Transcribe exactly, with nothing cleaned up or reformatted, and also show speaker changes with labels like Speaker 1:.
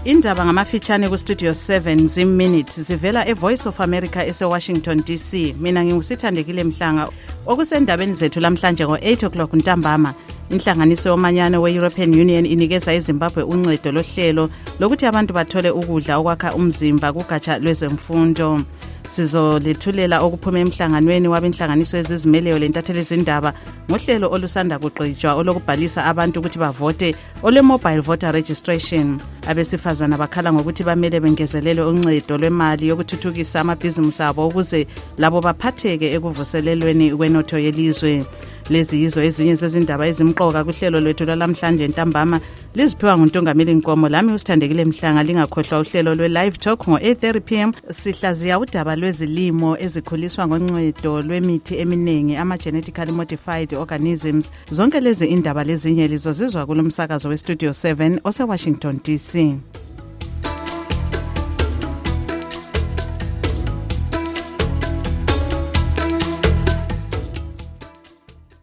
Speaker 1: Indaba ngamafitshane ku Studio seven zim-minute zivela e-Voice of America ese-Washington D C. Mina ngingusithandekile Mhlanga. Okusendabeni zethu lamhlanje ngo-eight o'clock ntambama. Inhlanganiso yomanyano we-European Union inikeza iZimbabwe uncedo lohlelo lokuthi abantu bathole ukudla okwakha umzimba kugatsha lwezemfundo. Sizolethulela okuphuma emhlanganweni wabenhlanganiso ezizimeleyo lentatheli izindaba ngohlelo olusanda kuqhutshwa olokubhalisa abantu ukuthi bavote ole mobile voter registration. Abesifazana bakhala ngokuthi bamele bengezelele uncedo lwemali yokuthuthukisa amabhizinisi abo ukuze labo baphatheke ekuvuselelweni kwenotho yelizwe. Lezi yizo ezinye zezindaba ezimqoka kuhlelo lwethu lamhlanje ntambama liziphiwa nguNtongameli Nkomo. Lami usithandekile Mhlanga. Lingakhohlwa uhlelo lwe-live talk ngo-eight thirty p m sihlaziya udaba lwezilimo ezikhuliswa ngoncedo lwemithi eminingi ama-genetically modified organisms. Zonke lezi indaba lezinye lizozizwa kulomsakazo we-Studio seven ose-Washington D C.